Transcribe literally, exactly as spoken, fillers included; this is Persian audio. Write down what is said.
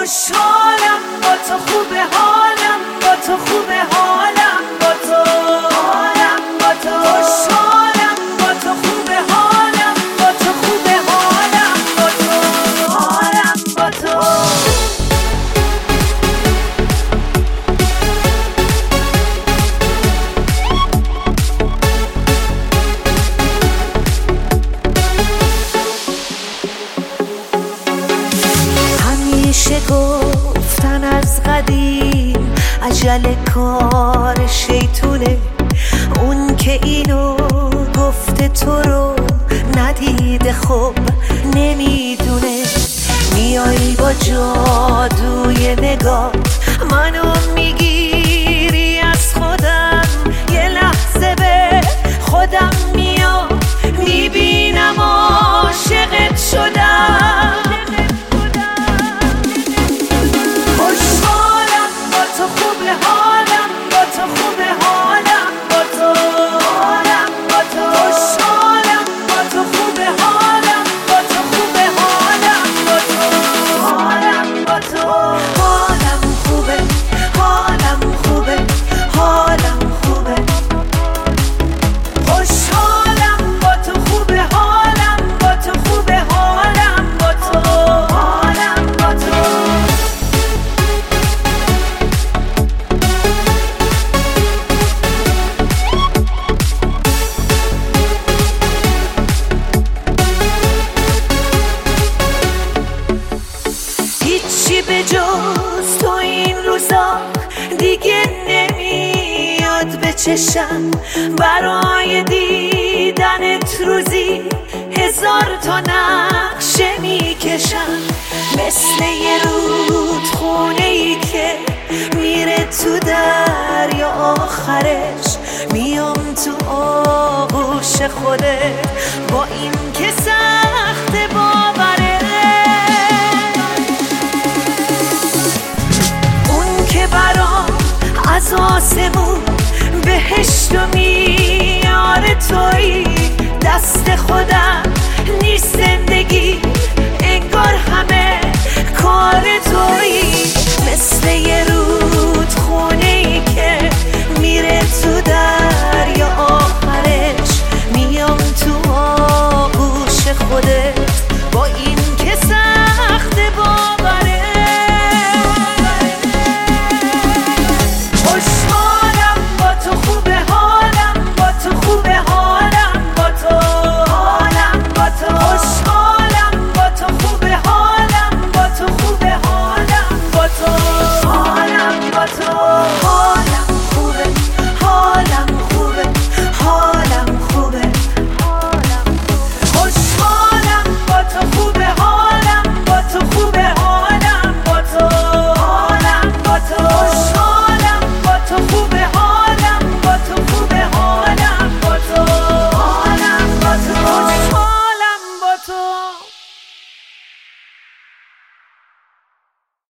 خوشحالم با تو، خوبه حالم با تو، خوبه حالم با تو، حالم با تو، خوشحالم با تو، خوبه حالم با تو، خوبه حالم با تو، حالم با تو. همیشه گفتن از قدیم عجله کار شیطونه، اون که اینو گفته تو رو ندیده خب نمیدونه. میایی با جادوی نگاه منو میگیری از خودم، یه لحظه به خودم میام میبینم عاشقت شدم. هیچی به جز تو این روزا دیگه نمیاد به چشم، برای دیدنت روزی هزار تا نقشه میکشم. مثل یه رودخونه ای که میره تو دریا آخرش، میام تو آغوش خودت با این که سخت باوره. برام از آسمون بهشت و میاره تویی، دست خودم نیست زندگی انگار همه